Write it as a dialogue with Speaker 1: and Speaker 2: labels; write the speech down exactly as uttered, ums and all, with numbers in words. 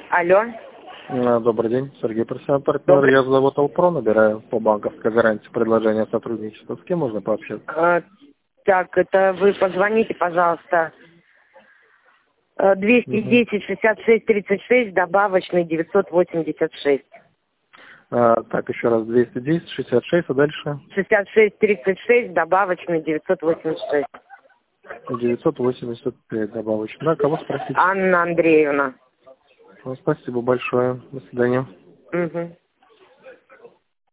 Speaker 1: Алло.
Speaker 2: А, Добрый день, Сергей, профессиональный партнер.
Speaker 1: Добрый.
Speaker 2: Я зовут Алпро, набираю по банковской гарантии предложение о сотрудничестве. С кем можно пообщаться?
Speaker 1: А, так, это вы позвоните, пожалуйста. А, двести десять шестьдесят шесть тридцать шесть, добавочный девятьсот восемьдесят шесть.
Speaker 2: А, так, еще раз, двести десять шестьдесят шесть, а дальше?
Speaker 1: шестьдесят шесть тридцать шесть, добавочный девятьсот восемьдесят шесть.
Speaker 2: девятьсот восемьдесят пять добавочно. Да, кого спросить?
Speaker 1: Анна Андреевна.
Speaker 2: Ну, спасибо большое. До свидания.
Speaker 1: Угу.